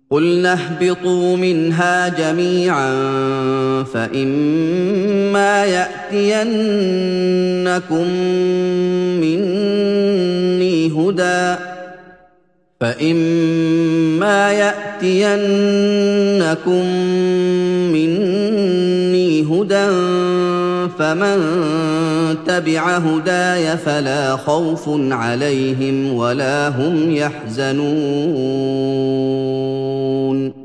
قُلْنَا اهْبِطُوا مِنْهَا جَمِيعًا فَإِمَّا يَأْتِيَنَّكُم مِّنِّي هُدًى فَمَن تَبِعَ هُدَايَ فَلَا خَوْفٌ عَلَيْهِمْ وَلَا هُمْ يَحْزَنُونَ